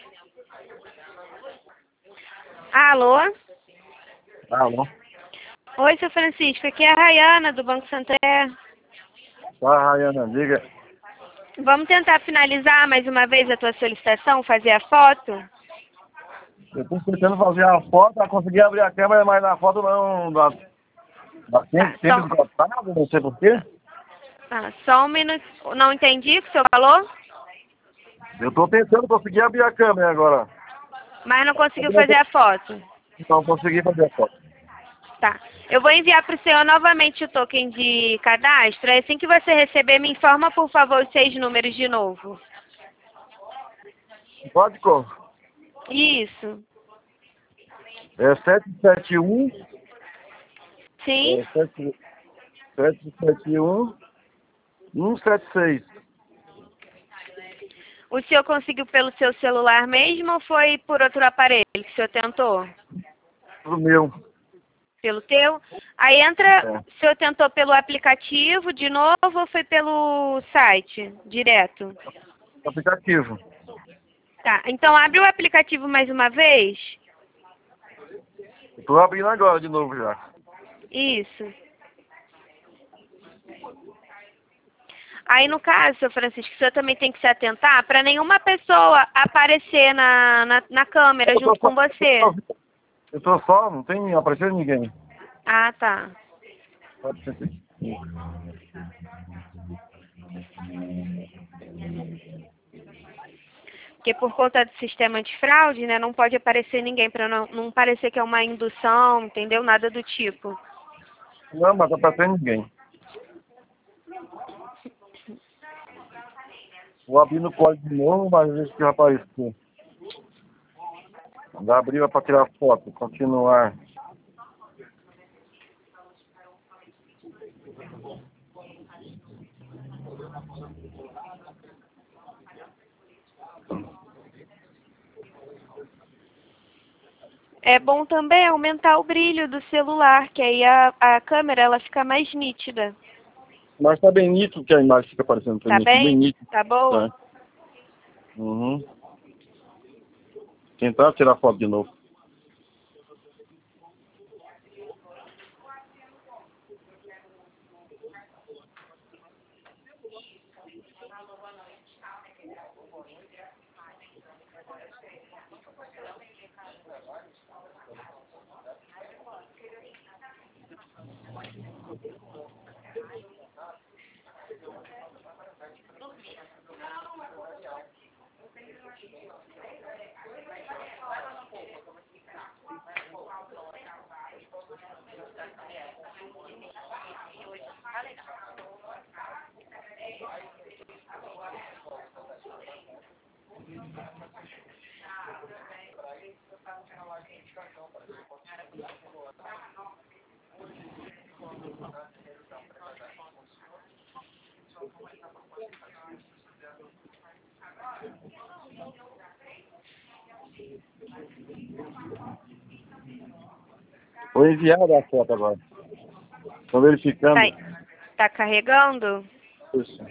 Alô? Alô? Oi, seu Francisco. Aqui é a Rayana, do Banco Santander. Tá, Rayana, diga. Vamos tentar finalizar mais uma vez a tua solicitação, fazer a foto? Eu tô tentando fazer a foto, pra conseguir abrir a câmera, mas na foto não dá sempre desgastado, não sei porquê. Só um minuto. Não entendi o que o senhor falou? Eu tô tentando conseguir abrir a câmera agora. Mas não conseguiu fazer a foto. Então consegui fazer a foto. Tá. Eu vou enviar para o senhor novamente o token de cadastro. Assim que você receber, me informa, por favor, os 6 números de novo. Pode, como? Isso. É 771. Sim. 771 176. O senhor conseguiu pelo seu celular mesmo ou foi por outro aparelho que o senhor tentou? Pro meu. Pelo teu? Aí entra, o senhor tentou pelo aplicativo de novo ou foi pelo site, direto? Aplicativo. Tá, então abre o aplicativo mais uma vez. Eu tô abrindo agora de novo já. Isso. Aí, no caso, seu Francisco, o senhor também tem que se atentar para nenhuma pessoa aparecer na câmera junto com você. Eu tô só, não tem aparecendo ninguém. Ah, tá. Pode ser. Porque por conta do sistema de fraude, né, não pode aparecer ninguém, para não parecer que é uma indução, entendeu? Nada do tipo. Não, mas não tá aparecendo ninguém. Vou abrir no código de novo, mas vejo que vai aparecer. Já abriu para tirar foto. Continuar. É bom também aumentar o brilho do celular, que aí a câmera ela fica mais nítida. Mas tá bem nítido que a imagem fica aparecendo. Tá bem? nítido. Tá boa? Tá. Uhum. Tentar tirar foto de novo. Vou enviar a foto agora. Estou verificando. Tá carregando? Isso.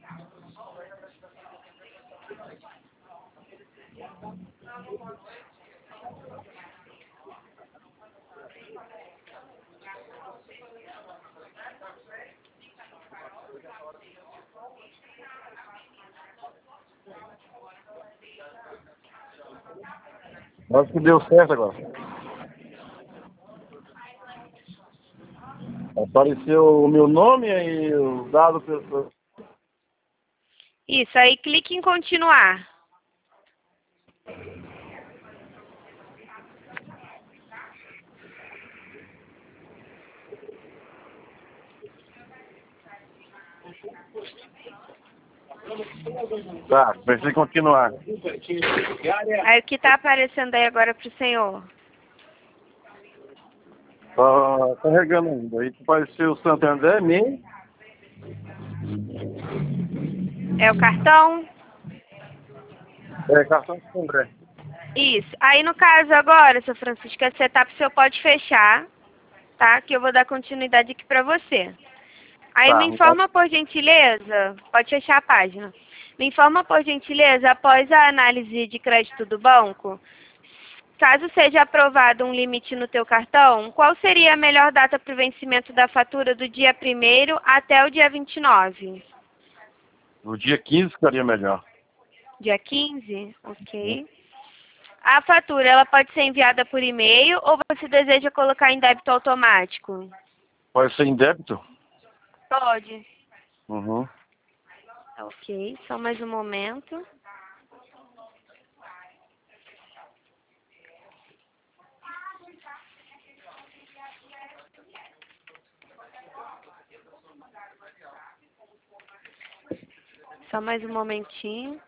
Acho que deu certo agora. Apareceu o meu nome e os dados. Isso, aí clique em continuar. Tá, pensei em continuar. Aí o que tá aparecendo aí agora pro senhor? Tá carregando ainda. Aí apareceu o Santander, nem. É o cartão? É, cartão de André. Isso. Aí no caso agora, seu Francisco, essa etapa o senhor pode fechar, tá? Que eu vou dar continuidade aqui pra você. Aí Tá, me informa, por gentileza, pode fechar a página. Me informa, por gentileza, após a análise de crédito do banco, caso seja aprovado um limite no teu cartão, qual seria a melhor data para o vencimento da fatura do dia 1º até o dia 29? No dia 15 ficaria melhor. Dia 15? Ok. A fatura, ela pode ser enviada por e-mail ou você deseja colocar em débito automático? Pode ser em débito? Pode. Uhum. Ok, só mais um momento. Só mais um momentinho.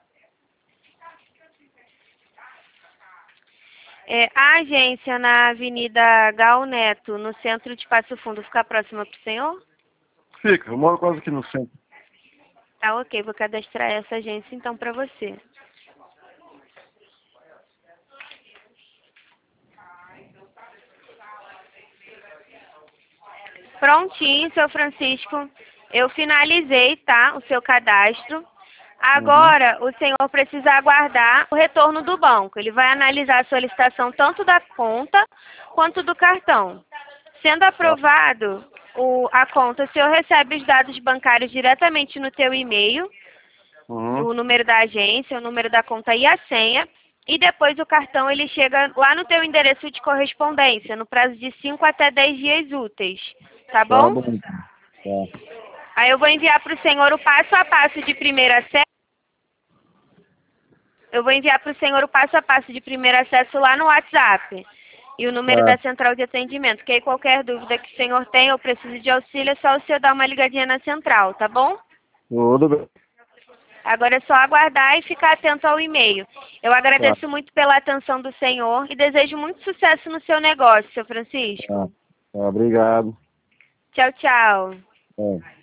A agência na Avenida Gal Neto, no centro de Passo Fundo, fica próxima para o senhor? Fica, eu moro quase aqui no centro. Tá, ok. Vou cadastrar essa agência então para você. Prontinho, seu Francisco. Eu finalizei, tá? O seu cadastro. Agora, o senhor precisa aguardar o retorno do banco. Ele vai analisar a solicitação tanto da conta quanto do cartão. Sendo aprovado a conta, o senhor recebe os dados bancários diretamente no teu e-mail, o número da agência, o número da conta e a senha. E depois o cartão ele chega lá no teu endereço de correspondência, no prazo de 5 até 10 dias úteis. Tá bom? Tá. Aí eu vou enviar para o senhor o passo a passo de primeiro acesso. Eu vou enviar para o senhor o passo a passo de primeiro acesso lá no WhatsApp. E o número da central de atendimento. Que aí qualquer dúvida que o senhor tenha ou precise de auxílio, é só o senhor dar uma ligadinha na central, tá bom? Tudo bem. Agora é só aguardar e ficar atento ao e-mail. Eu agradeço muito pela atenção do senhor e desejo muito sucesso no seu negócio, seu Francisco. Obrigado. Tchau, tchau.